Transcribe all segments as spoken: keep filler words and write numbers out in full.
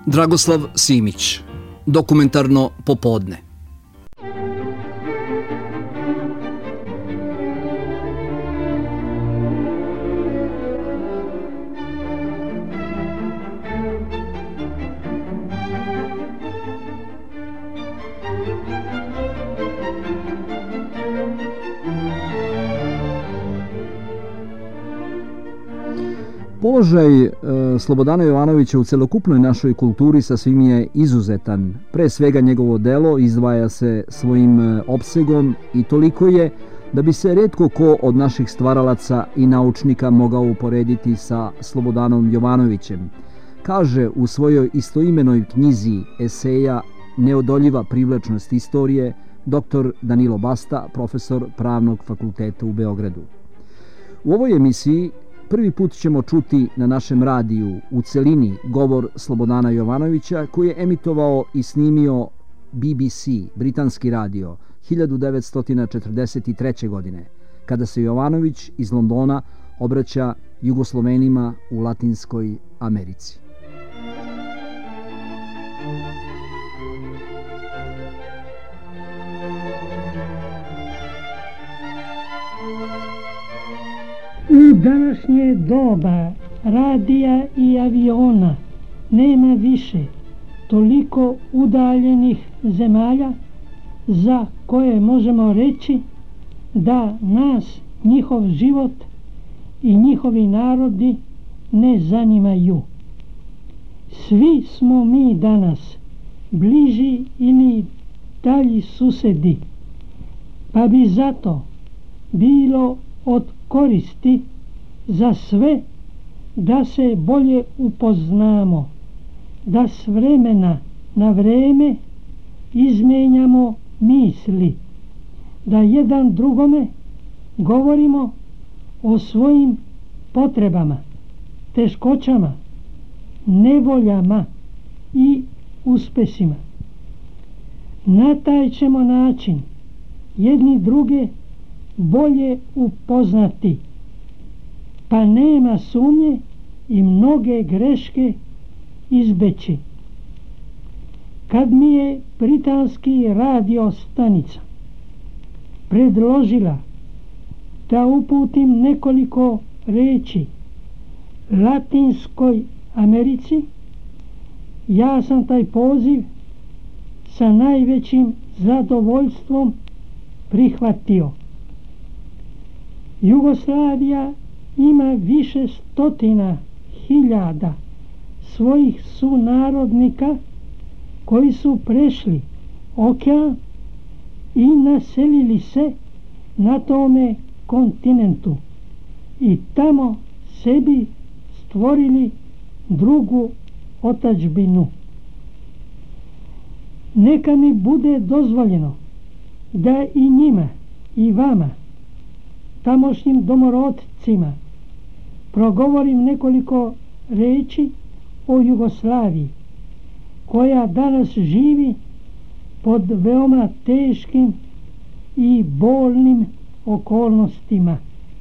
Dragoslav Simić, dokumentarno popodne. Položaj e, Slobodana Jovanovića u celokupnoj našoj kulturi sasvim je izuzetan. Pre svega njegovo delo izdvaja se svojim e, opsegom i toliko je da bi se retko ko od naših stvaralaca i naučnika mogao uporediti sa Slobodanom Jovanovićem. Kaže u svojoj istoimenoj knjizi eseja Neodoljiva privlačnost istorije doktor Danilo Basta, profesor Pravnog fakulteta u Beogradu. U ovoj emisiji prvi put ćemo čuti na našem radiju u celini govor Slobodana Jovanovića koji je emitovao i snimio B B C, britanski radio, hiljadu devetsto četrdeset treće. godine, kada se Jovanović iz Londona obraća Jugoslovenima u Latinskoj Americi. U današnje doba radija i aviona nema više toliko udaljenih zemalja za koje možemo reći da nas njihov život i njihovi narodi ne zanimaju. Svi smo mi danas bliži ili dalji susedi, pa bi zato bilo od koristi za sve da se bolje upoznamo, da s vremena na vreme izmenjamo misli, da jedan drugome govorimo o svojim potrebama, teškoćama, nevoljama i uspesima. Na taj ćemo način jedni druge bolje upoznati, pa nema sumnje i mnoge greške izbeći. Kad mi je britanski radio stanica predložila da uputim nekoliko reči Latinskoj Americi, ja sam taj poziv sa najvećim zadovoljstvom prihvatio. Jugoslavija ima više stotina hiljada svojih sunarodnika koji su prešli okean i naselili se na tome kontinentu i tamo sebi stvorili drugu otadžbinu. Neka mi bude dozvoljeno da i njima i vama, tamošnjim domorodcima, progovorim nekoliko reči o Jugoslaviji, koja danas živi pod veoma teškim i bolnim okolnostima.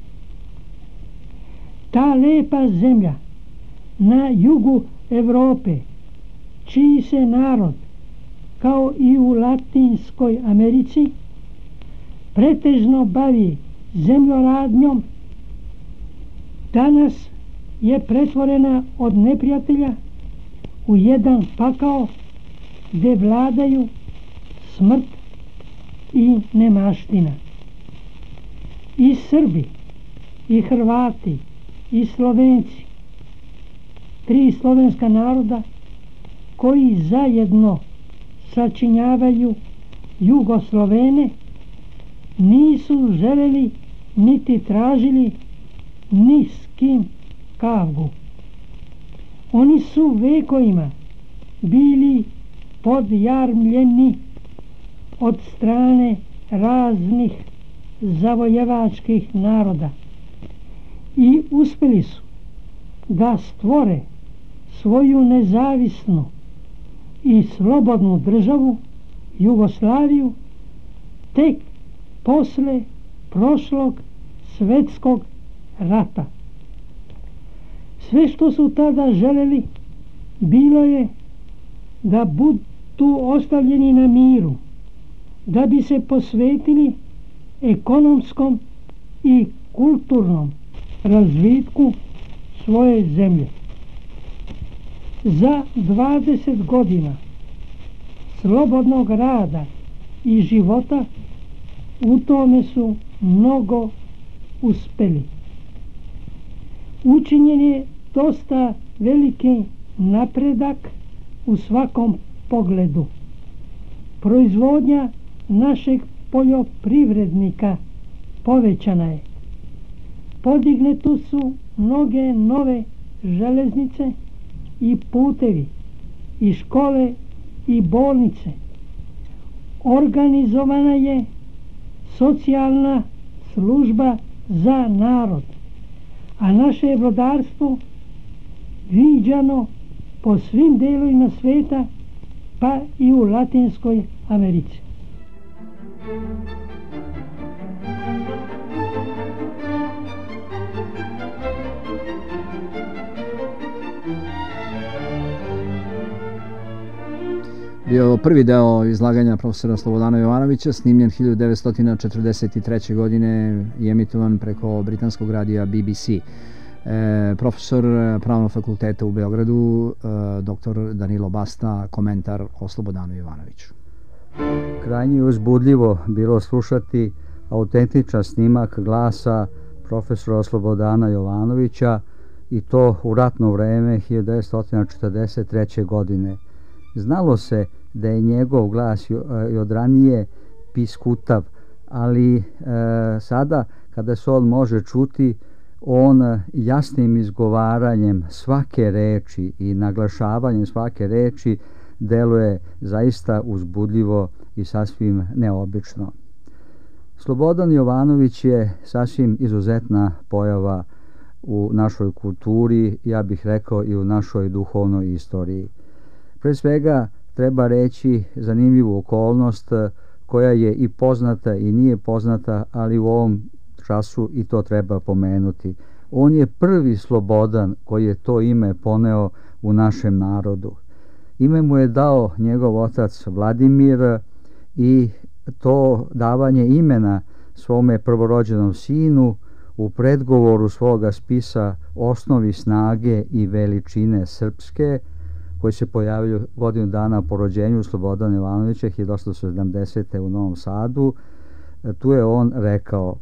Ta lepa zemlja na jugu Evrope, čiji se narod, kao i u Latinskoj Americi, pretežno bavi zemljoradnjom, danas je pretvorena od neprijatelja u jedan pakao gde vladaju smrt i nemaština. I Srbi, i Hrvati, i Slovenci, tri slovenska naroda koji zajedno sačinjavaju Jugoslovene, nisu želeli niti tražili ni s kim kavgu. Oni su vekovima bili podjarmljeni od strane raznih zavojevačkih naroda i uspeli su da stvore svoju nezavisnu i slobodnu državu Jugoslaviju tek posle prošlog svetskog rata. Sve što su tada želeli bilo je da budu ostavljeni na miru, da bi se posvetili ekonomskom i kulturnom razvitku svoje zemlje. Za dvadeset godina slobodnog rada i života u tome su mnogo uspeli. Učinjen je dosta veliki napredak u svakom pogledu. Proizvodnja našeg poljoprivrednika povećana je. Podignete su mnoge nove železnice i putevi, i škole i bolnice. Organizovana je socijalna služba za narod, a naše je brodarstvo viđano po svim delovima sveta, pa i u Latinskoj Americi. Bio prvi deo izlaganja profesora Slobodana Jovanovića, snimljen hiljadu devetsto četrdeset treće. godine i emitovan preko britanskog radija B B C. E, profesor Pravnog fakulteta u Beogradu, e, doktor Danilo Basta, komentar o Slobodanu Jovanoviću. Krajnje uzbudljivo bilo slušati autentičan snimak glasa profesora Slobodana Jovanovića, i to u ratno vreme hiljadu devetsto četrdeset treće. godine. Znalo se da je njegov glas i od ranije piskutav, ali e, sada kada se on može čuti, on jasnim izgovaranjem svake reči i naglašavanjem svake reči deluje zaista uzbudljivo i sasvim neobično. Slobodan Jovanović je sasvim izuzetna pojava u našoj kulturi, ja bih rekao i u našoj duhovnoj istoriji. Pre svega treba reći zanimljivu okolnost koja je i poznata i nije poznata, ali u ovom času i to treba pomenuti. On je prvi Slobodan koji je to ime poneo u našem narodu. Ime mu je dao njegov otac Vladimir, i to davanje imena svome prvorođenom sinu u predgovoru svoga spisa Osnovi snage i veličine srpske, koji se pojavio godinu dana po rođenju Slobodana Jovanovića hiljadu osamsto sedamdesete. u Novom Sadu. Tu je on rekao: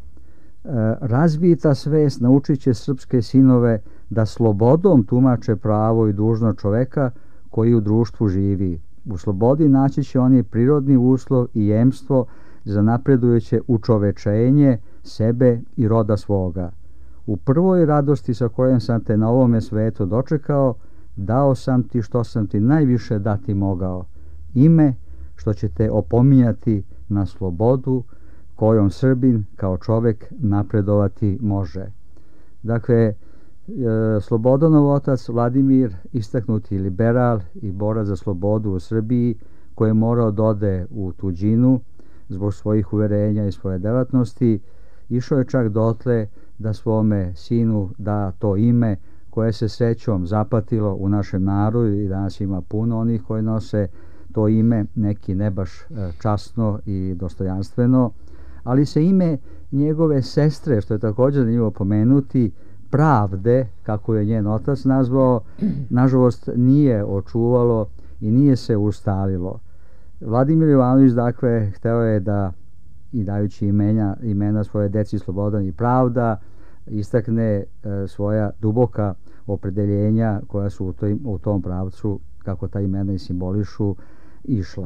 razvita svest naučit će srpske sinove da slobodom tumače pravo i dužno čoveka koji u društvu živi. U slobodi naći će oni prirodni uslov i jemstvo za napredujuće učovečenje sebe i roda svoga. U prvoj radosti sa kojom sam te na ovome svetu dočekao, dao sam ti što sam ti najviše dati mogao, ime što će te opominjati na slobodu kojom Srbin kao čovek napredovati može. Dakle, e, Slobodanov otac Vladimir, istaknuti liberal i borac za slobodu u Srbiji, koji je morao da ode u tuđinu zbog svojih uverenja i svoje delatnosti, išao je čak dotle da svome sinu da to ime koje se srećom zapatilo u našem narodu, i danas ima puno onih koji nose to ime, neki ne baš časno i dostojanstveno, ali se ime njegove sestre, što je također zanimljivo pomenuti, Pravde, kako je njen otac nazvao, nažalost nije očuvalo i nije se ustalilo. Vladimir Jovanović, dakle, hteo je da, i dajući imena, imena svoje deci Slobodan i Pravda, istakne e, svoja duboka opredeljenja koja su u, toj, u tom pravcu, kako ta imena i simbolišu, išla.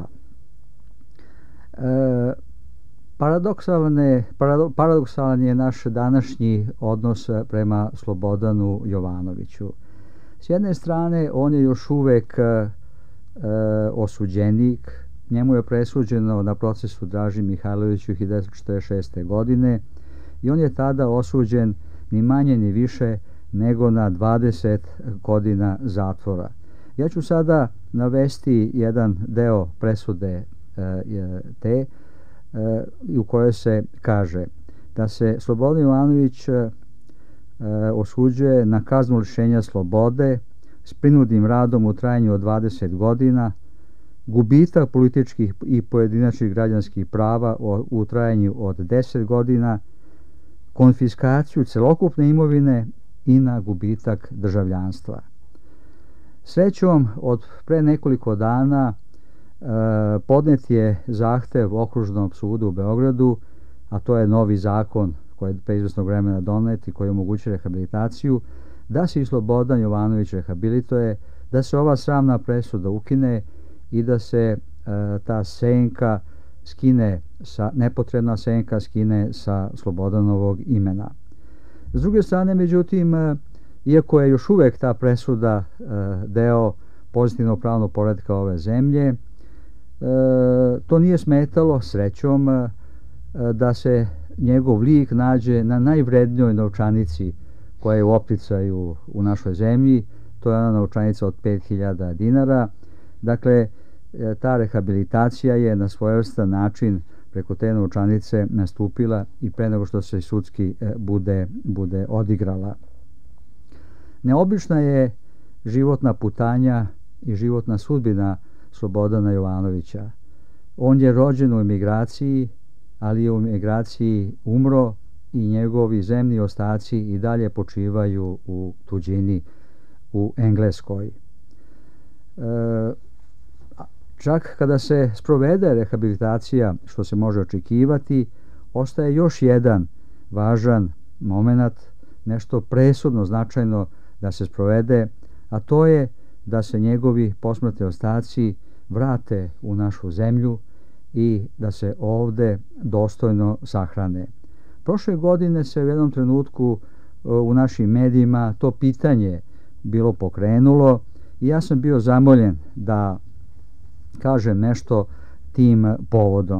E, paradoksalan, je, parado, paradoksalan je naš današnji odnos prema Slobodanu Jovanoviću. S jedne strane, on je još uvek e, osuđenik. Njemu je presuđeno na procesu Draži Mihajloviću hiljadu devetsto četrdeset šeste. godine i on je tada osuđen ni manje ni više nego na dvadeset godina zatvora. Ja ću sada navesti jedan deo presude e, te e, u kojoj se kaže da se Slobodan Jovanović e, osuđuje na kaznu lišenja slobode s prinudnim radom u trajanju od dvadeset godina, gubitak političkih i pojedinačnih građanskih prava u trajanju od deset godina, konfiskaciju celokupne imovine i na gubitak državljanstva. Srećom, od pre nekoliko dana e, podnet je zahtev Okružnom sudu u Beogradu, a to je novi zakon koji je pre izvesnog vremena donet i koji omogućuje rehabilitaciju, da se i Slobodan Jovanović rehabilituje, da se ova sramna presuda ukine i da se e, ta senka skine, sa, nepotrebna senka skine sa Slobodanovog imena. S druge strane, međutim, e, iako je još uvek ta presuda e, deo pozitivnog pravnog poretka ove zemlje, e, to nije smetalo, srećom, e, da se njegov lik nađe na najvrednijoj novčanici koja je u opticaju u našoj zemlji. To je ona novčanica od pet hiljada dinara. Dakle, ta rehabilitacija je na svojevrstan način preko te novčanice nastupila i pre nego što se sudski bude, bude odigrala. Neobična je životna putanja i životna sudbina Slobodana Jovanovića. On je rođen u emigraciji, ali je u emigraciji umro i njegovi zemni ostaci i dalje počivaju u tuđini u Engleskoj. E, čak kada se sprovede rehabilitacija, što se može očekivati, ostaje još jedan važan moment, nešto presudno značajno da se sprovede, a to je da se njegovi posmrtni ostaci vrate u našu zemlju i da se ovde dostojno sahrane. Prošle godine se u jednom trenutku u našim medijima to pitanje bilo pokrenulo i ja sam bio zamoljen da kažem nešto tim povodom.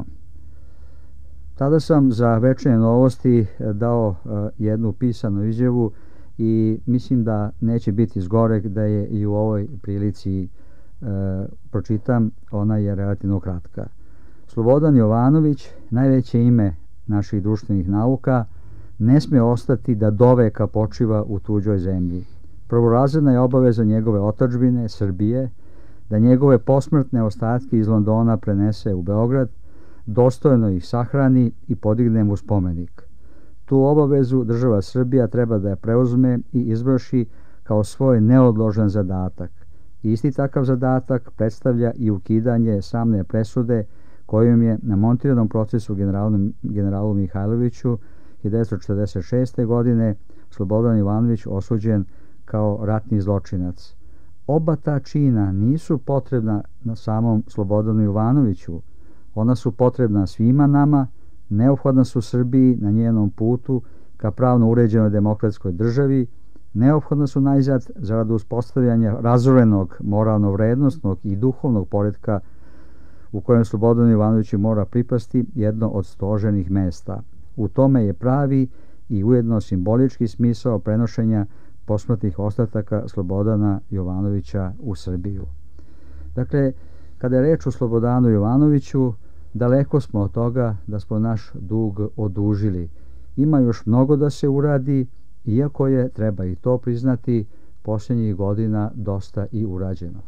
Tada sam za Večernje novosti dao jednu pisanu izjavu i mislim da neće biti zgoreg da je i u ovoj prilici e, pročitam, ona je relativno kratka. Slobodan Jovanović, najveće ime naših društvenih nauka, ne sme ostati da doveka počiva u tuđoj zemlji. Prvorazredna je obaveza njegove otadžbine, Srbije, da njegove posmrtne ostatke iz Londona prenese u Beograd, dostojno ih sahrani i podigne mu spomenik. Tu obavezu država Srbija treba da je preuzme i izvrši kao svoj neodložen zadatak. Isti takav zadatak predstavlja i ukidanje samne presude kojom je na montiranom procesu generalu, generalu Mihajloviću hiljadu devetsto četrdeset šeste. godine Slobodan Jovanović osuđen kao ratni zločinac. Oba ta čina nisu potrebna na samom Slobodanu Jovanoviću, ona su potrebna svima nama, neophodna su Srbiji na njenom putu ka pravno uređenoj demokratskoj državi, neophodna su najzad zarad uspostavljanja razorenog moralno-vrednostnog i duhovnog poretka u kojem Slobodanu Jovanoviću mora pripasti jedno od stoženih mesta. U tome je pravi i ujedno simbolički smisao prenošenja posmrtnih ostataka Slobodana Jovanovića u Srbiju. Dakle, kada je reč o Slobodanu Jovanoviću, daleko smo od toga da smo naš dug odužili. Ima još mnogo da se uradi, iako je, treba i to priznati, posljednjih godina dosta i urađeno.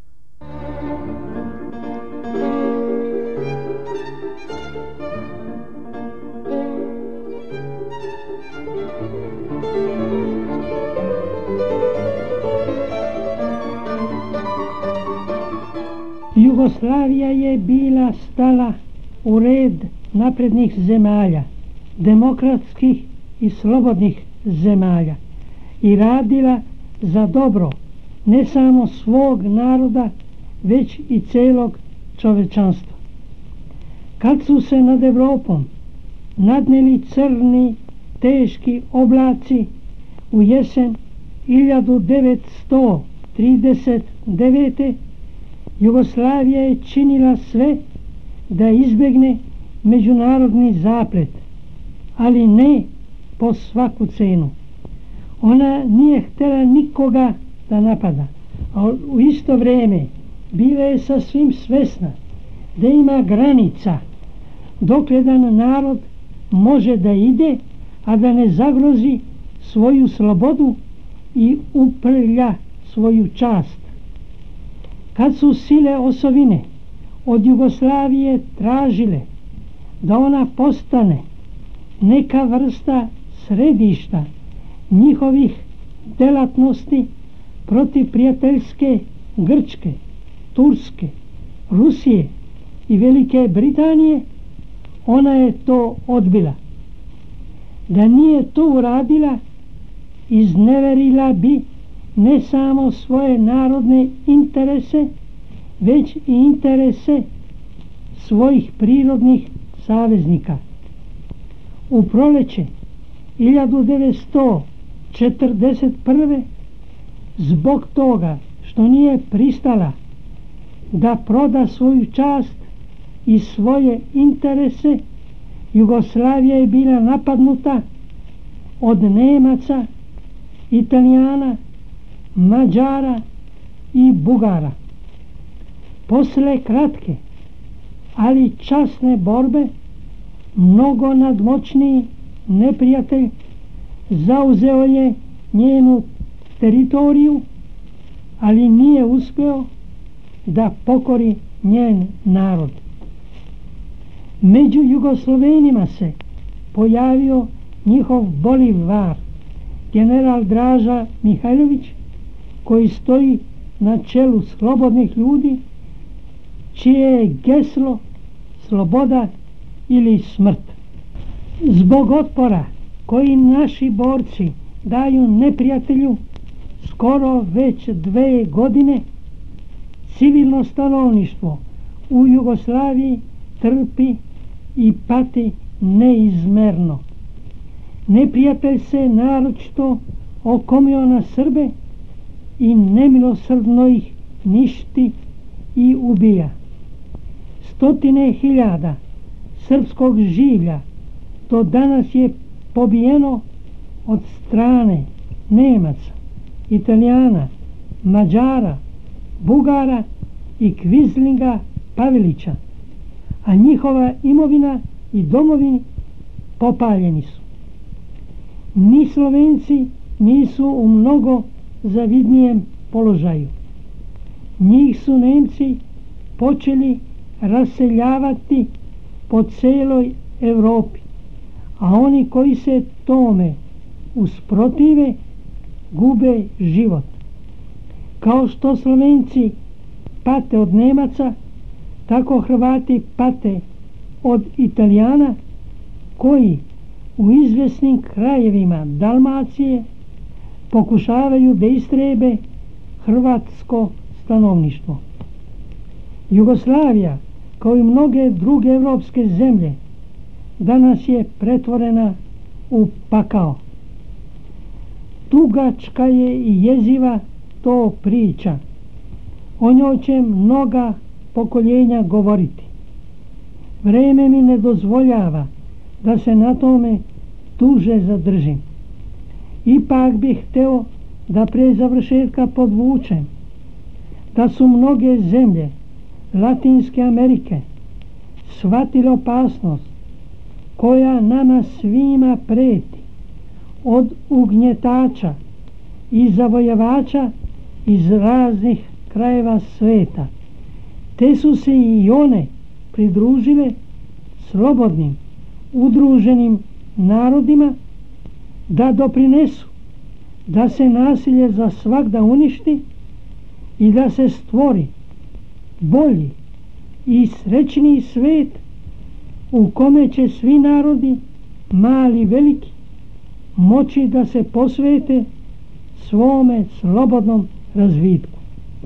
Jugoslavija je bila stala u red naprednih zemalja, demokratskih i slobodnih zemalja i radila za dobro ne samo svog naroda, već i celog čovečanstva. Kad su se nad Evropom nadneli crni, teški oblaci u jesen hiljadu devetsto trideset devete. Jugoslavija je činila sve da izbegne međunarodni zaplet, ali ne po svaku cenu. Ona nije htjela nikoga da napada, a u isto vrijeme bila je sasvim svesna da ima granica dok jedan narod može da ide, a da ne zagrozi svoju slobodu i uprlja svoju čast. Kad su sile osovine od Jugoslavije tražile da ona postane neka vrsta središta njihovih delatnosti protiv prijateljske Grčke, Turske, Rusije i Velike Britanije, ona je to odbila. Da nije to uradila, izneverila bi ne samo svoje narodne interese, već i interese svojih prirodnih saveznika. U proleće hiljadu devetsto četrdeset prve zbog toga što nije pristala da proda svoju čast i svoje interese, Jugoslavija je bila napadnuta od Nemaca, Italijana, Mađara i Bugara. Posle kratke, ali časne borbe, mnogo nadmoćniji neprijatelj zauzeo je njenu teritoriju, ali nije uspeo da pokori njen narod. Među Jugoslovenima se pojavio njihov bolivar, general Draža Mihajlović, koji stoji na čelu slobodnih ljudi, čije je geslo sloboda ili smrt. Zbog otpora koji naši borci daju neprijatelju skoro već dve godine, civilno stanovništvo u Jugoslaviji trpi i pati neizmerno. Neprijatelj se naročito okomio na Srbe i nemilosrdno ih ništi i ubija. Stotine hiljada srpskog življa do danas je pobijeno od strane Nemaca, Italijana, Mađara, Bugara i Kvizlinga Pavelića, a njihova imovina i domovi popaljeni su. Ni Slovenci nisu u mnogo zavidnijem položaju. Njih su Nemci počeli raseljavati po celoj Evropi, a oni koji se tome usprotive gube život. Kao što Slovenci pate od Nemaca, tako Hrvati pate od Italijana, koji u izvesnim krajevima Dalmacije pokušavaju da istrebe hrvatsko stanovništvo. Jugoslavija, kao i mnoge druge evropske zemlje, danas je pretvorena u pakao. Dugačka je i jeziva to priča. O njoj će mnoga pokoljenja govoriti. Vreme mi ne dozvoljava da se na tome duže zadržim. Ipak bih hteo da pre završetka podvučem da su mnoge zemlje Latinske Amerike shvatile opasnost koja nama svima preti od ugnjetača i zavojevača iz raznih krajeva sveta. Te su se i one pridružile slobodnim, udruženim narodima da doprinesu da se nasilje za svagda uništi i da se stvori bolji i srećniji svet u kome će svi narodi, mali i veliki, moći da se posvete svome slobodnom razvitku.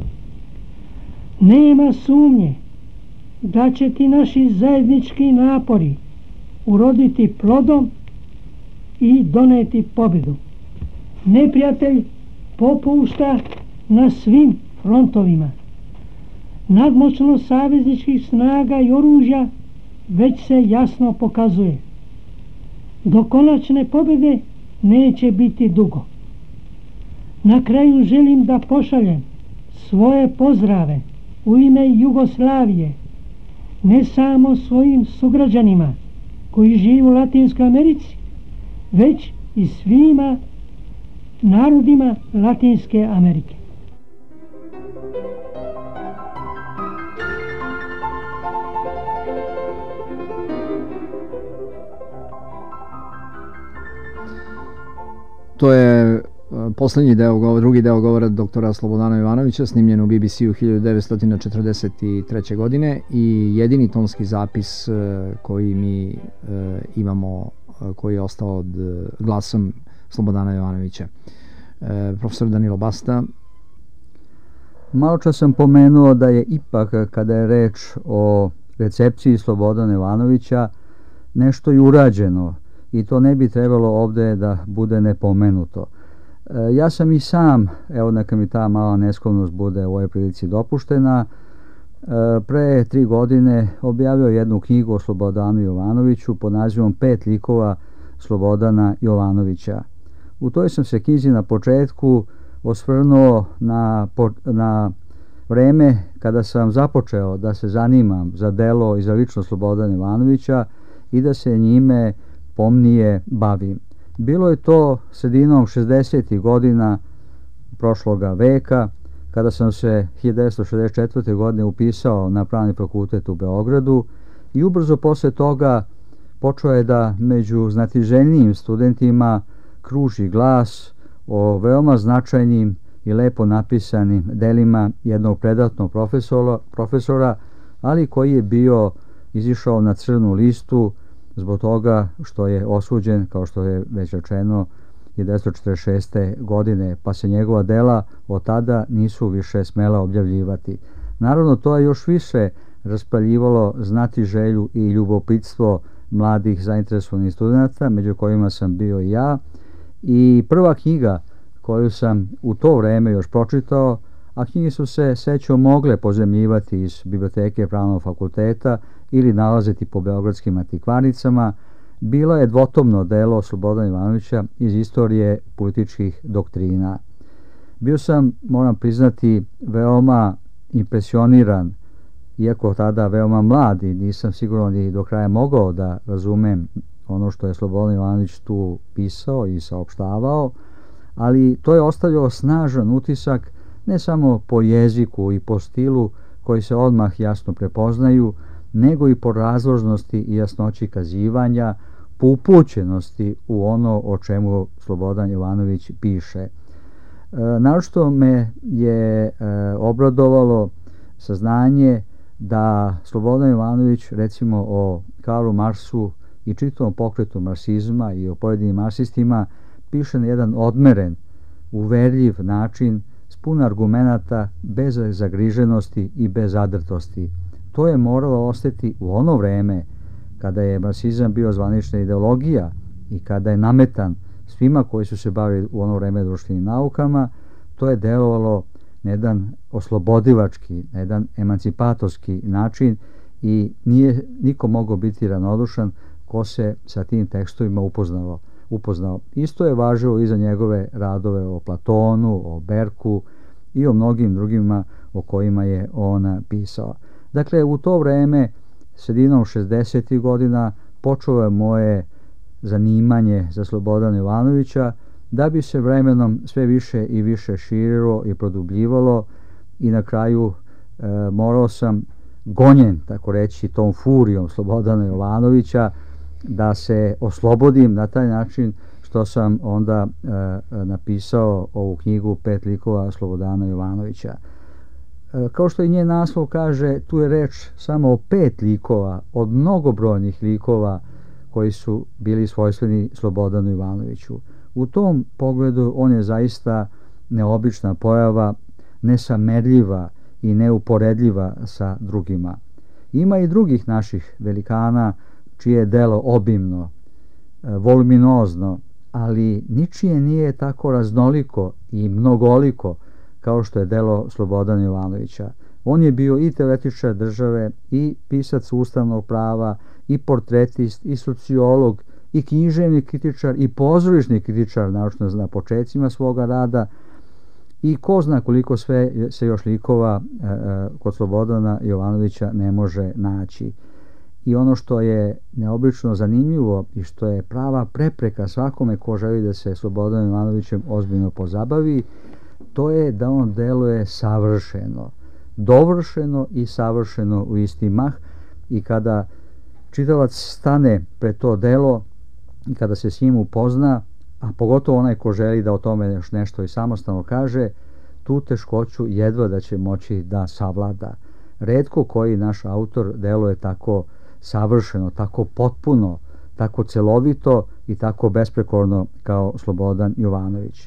Nema sumnje da će ti naši zajednički napori uroditi plodom i doneti pobjedu. Neprijatelj popušta na svim frontovima. Nadmoćnost savezničkih snaga i oružja već se jasno pokazuje. Do konačne pobjede neće biti dugo. Na kraju želim da pošaljem svoje pozdrave u ime Jugoslavije, ne samo svojim sugrađanima koji žive u Latinskoj Americi, već i svima narodima Latinske Amerike. Poslednji deo, drugi deo govora doktora Slobodana Jovanovića snimljen u B B C-u hiljadu devetsto četrdeset treće. godine i jedini tonski zapis koji mi imamo, koji je ostao od glasom Slobodana Jovanovića. Profesor Danilo Basta. Malo čas sam pomenuo da je ipak, kada je reč o recepciji Slobodana Jovanovića, nešto i urađeno i to ne bi trebalo ovde da bude nepomenuto. E, ja sam i sam, evo neka mi ta mala neskovnost bude u ovoj prilici dopuštena, e, pre tri godine objavio jednu knjigu o Slobodanu Jovanoviću pod nazivom Pet likova Slobodana Jovanovića. U toj sam se knjizi na početku osvrnuo na, na vreme kada sam započeo da se zanimam za delo i za ličnost Slobodana Jovanovića i da se njime pomnije bavim. Bilo je to sredinom šezdesetih godina prošloga veka, kada sam se hiljadu devetsto šezdeset četvrte. godine upisao na Pravni fakultet u Beogradu i ubrzo posle toga počeo je da među znatiželjnijim studentima kruži glas o veoma značajnim i lepo napisanim delima jednog predatnog profesora, profesora, ali koji je bio izišao na crnu listu zbog toga što je osuđen, kao što je već rečeno, hiljadu devetsto četrdeset šeste. godine, pa se njegova dela od tada nisu više smela objavljivati. Naravno, to je još više raspaljivalo znatiželju i ljubopitstvo mladih zainteresovanih studenta, među kojima sam bio i ja. I prva knjiga koju sam u to vreme još pročitao, a knjige su se sećo mogle pozemljivati iz biblioteke Pravnog fakulteta ili nalaziti po beogradskim antikvarnicama, bilo je dvotomno delo Slobodana Jovanovića iz istorije političkih doktrina. Bio sam, moram priznati, veoma impresioniran, iako tada veoma mlad i nisam sigurno ni do kraja mogao da razumem ono što je Slobodan Jovanović tu pisao i saopštavao, ali to je ostavljao snažan utisak ne samo po jeziku i po stilu koji se odmah jasno prepoznaju, nego i po razložnosti i jasnoći kazivanja, po upućenosti u ono o čemu Slobodan Jovanović piše. E, naročito me je e, obradovalo saznanje da Slobodan Jovanović, recimo o Karlu Marksu i čitavom pokretu marksizma i o pojedinim marksistima, piše na jedan odmeren, uverljiv način, s puno argumenata, bez zagriženosti i bez zadrtosti. To je moralo ostati u ono vreme kada je marksizam bio zvanična ideologija i kada je nametan svima koji su se bavili u ono vreme društvenim naukama. To je delovalo na jedan oslobodilački, na jedan emancipatorski način i nije niko mogao biti ravnodušan ko se sa tim tekstovima upoznao. upoznao. Isto je važilo i za njegove radove o Platonu, o Berku i o mnogim drugima o kojima je on pisao. Dakle, u to vreme, sredinom šezdesetih godina, počelo je moje zanimanje za Slobodana Jovanovića, da bi se vremenom sve više i više širilo i produbljivalo i na kraju e, morao sam, gonjen, tako reći, tom furijom Slobodana Jovanovića, da se oslobodim na taj način što sam onda e, napisao ovu knjigu Pet likova Slobodana Jovanovića. E, kao što i njen naslov kaže, tu je reč samo o pet likova od mnogobrojnih likova koji su bili svojstveni Slobodanu Jovanoviću. U tom pogledu on je zaista neobična pojava, nesamerljiva i neuporedljiva sa drugima. Ima i drugih naših velikana čije je delo obimno, voluminozno, ali ničije nije tako raznoliko i mnogoliko kao što je delo Slobodana Jovanovića. On je bio i teoretičar države, i pisac ustavnog prava, i portretist, i sociolog, i književni kritičar, i pozorišni kritičar, naročito na početcima svoga rada, i ko zna koliko sve se još likova e, e, kod Slobodana Jovanovića ne može naći. I ono što je neobično zanimljivo i što je prava prepreka svakome ko želi da se Slobodanom Jovanovićem ozbiljno pozabavi, to je da on deluje savršeno, dovršeno i savršeno u isti mah, i kada čitalac stane pred to delo i kada se s njim upozna, a pogotovo onaj ko želi da o tome još nešto i samostalno kaže, tu teškoću jedva da će moći da savlada. Retko koji naš autor deluje tako savršeno, tako potpuno, tako celovito i tako besprekorno kao Slobodan Jovanović.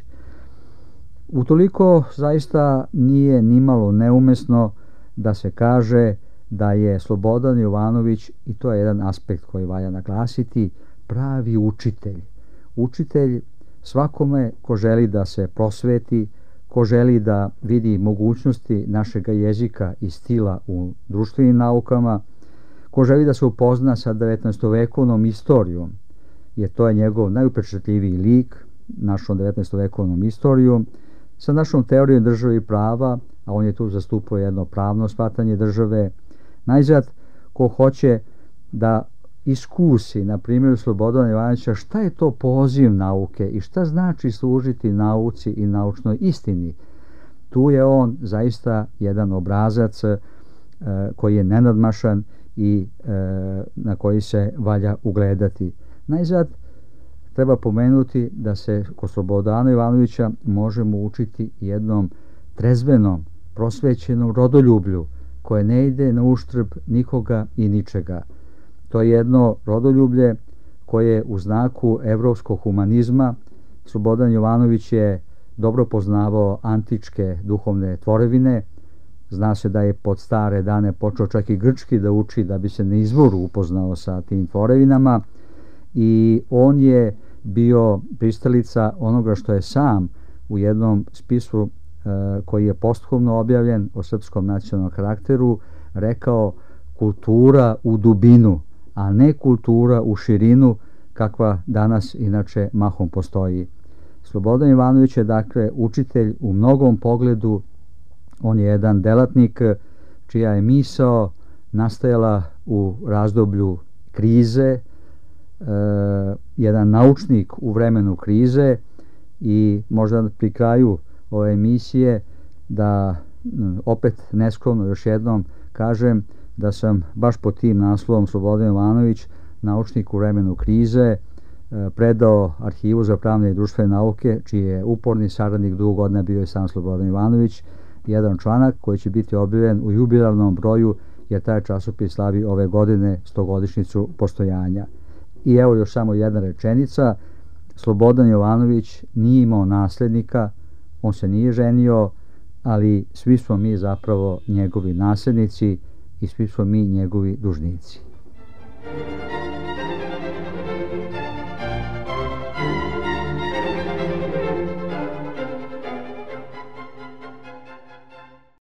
Utoliko zaista nije nimalo neumesno da se kaže da je Slobodan Jovanović, i to je jedan aspekt koji valja naglasiti, pravi učitelj. Učitelj svakome ko želi da se prosveti, ko želi da vidi mogućnosti našega jezika i stila u društvenim naukama, ko želi da se upozna sa devetnaestovekovnom istorijom, jer to je njegov najupečatljiviji lik, našom devetnaestovekovnom istorijom, sa našom teorijom države i prava, a on je tu zastupao jedno pravno shvatanje države. Najzad, ko hoće da iskusi, na primjeru Slobodana Jovanovića, šta je to poziv nauke i šta znači služiti nauci i naučnoj istini. Tu je on zaista jedan obrazac e, koji je nenadmašan i e, na koji se valja ugledati. Najzad, treba pomenuti da se kod Slobodana Jovanovića možemo učiti jednom trezvenom, prosvećenom rodoljublju koje ne ide na uštrb nikoga i ničega. To je jedno rodoljublje koje u znaku evropskog humanizma. Slobodan Jovanović je dobro poznavao antičke duhovne tvorevine. Zna se da je pod stare dane počeo čak i grčki da uči da bi se na izvoru upoznao sa tim tvorevinama i on je bio pristalica onoga što je sam u jednom spisu e, koji je posthumno objavljen o srpskom nacionalnom karakteru rekao kultura u dubinu, a ne kultura u širinu kakva danas inače mahom postoji. Slobodan Jovanović je dakle učitelj u mnogom pogledu. On je jedan delatnik čija je misao nastajala u razdoblju krize, e, jedan naučnik u vremenu krize i možda pri kraju ove emisije da opet neskromno još jednom kažem da sam baš pod tim naslovom Slobodan Jovanović, naučnik u vremenu krize, predao Arhivu za pravne i društvene nauke, čiji je uporni saradnik dugo godina bio i sam Slobodan Jovanović, jedan članak koji će biti objavljen u jubilarnom broju, jer taj časopis slavi ove godine stogodišnjicu postojanja. I evo još samo jedna rečenica. Slobodan Jovanović nije imao naslednika, on se nije ženio, ali svi smo mi zapravo njegovi naslednici i svi smo mi njegovi dužnici.